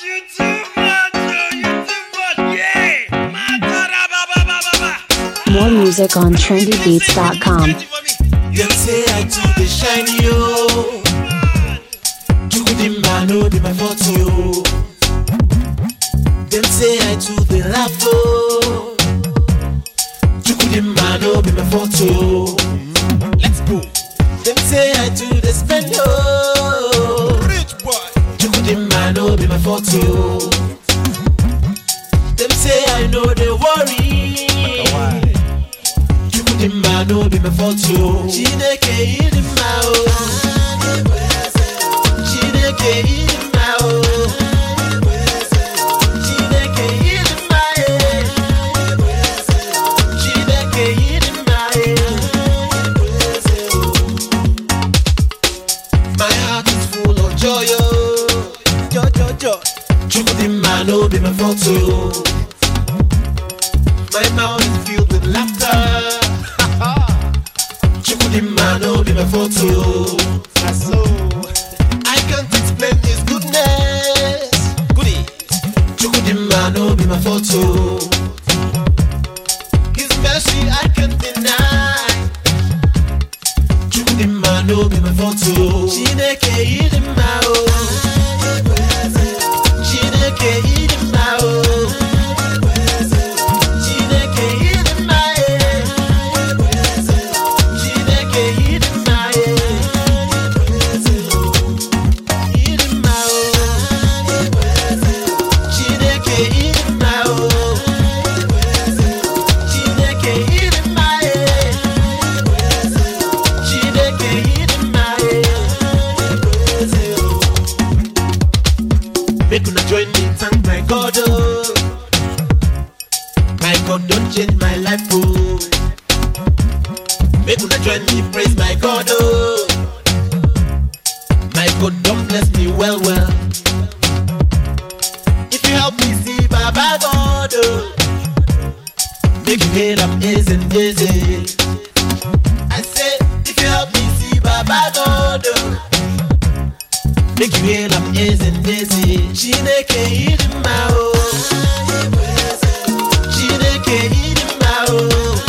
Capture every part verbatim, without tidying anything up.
you too much, oh, you too much, yeah. More music on trendy beats dot com. Them say I too the shiny yo. You couldn't man, no, be my fault yo. Them say I too the laugh oh. You couldn't man, no, be my fault yo. Let's go. Them say I too the spend yo. Rich boy. You couldn't man, no, be my fault yo. Them say I know they worry. You couldn't man, no, be my fault yo. Chineke in my oh. Chineke in my oh. Chineke in my Chineke in my. My heart is full of joy oh. Joy, joy, joy. You couldn't man, no, be my fault yo. My mouth is filled with laughter. Chukudimano be my photo. I can't explain his goodness. Goodie. Chukudimano be my photo. His mercy I can't deny. Chukudimano be my photo. Chineke idimao. Chineke idimao. Make una join me, thank my God, oh. My God don't change my life, oh. Make una join me, praise my God, oh. My God don't bless me well, well. If you help me see Baba God, oh. Make you hear I'm easy, easy. I say, if you help me see Baba God, oh. Make you hear I'm easy, easy. Chineke in my oh. Chineke in my oh.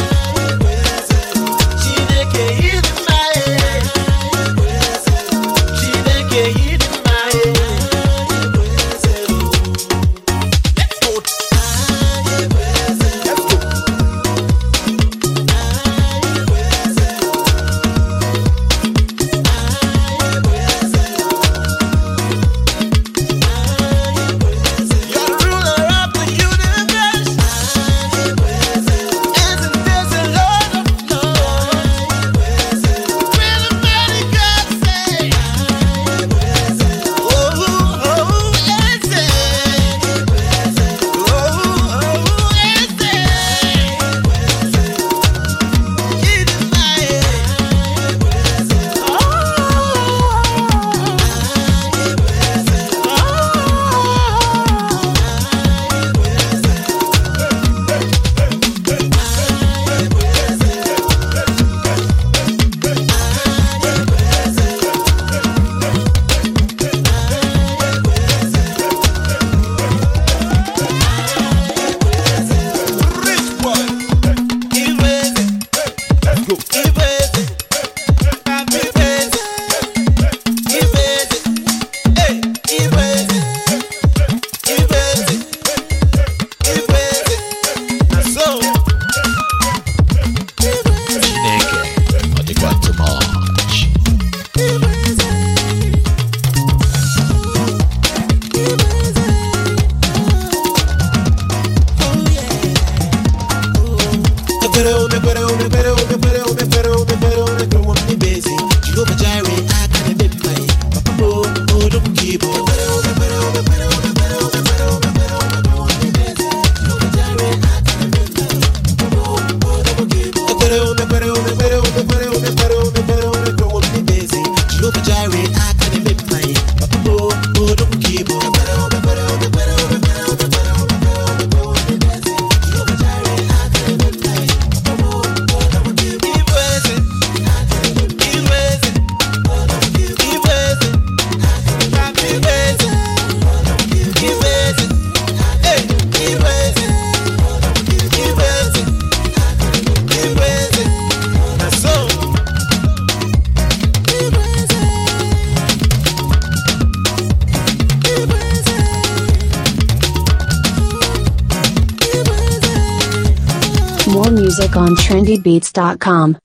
Chineke in my Chineke in my. Let's go. Let's go. You're music on trendy beats dot com.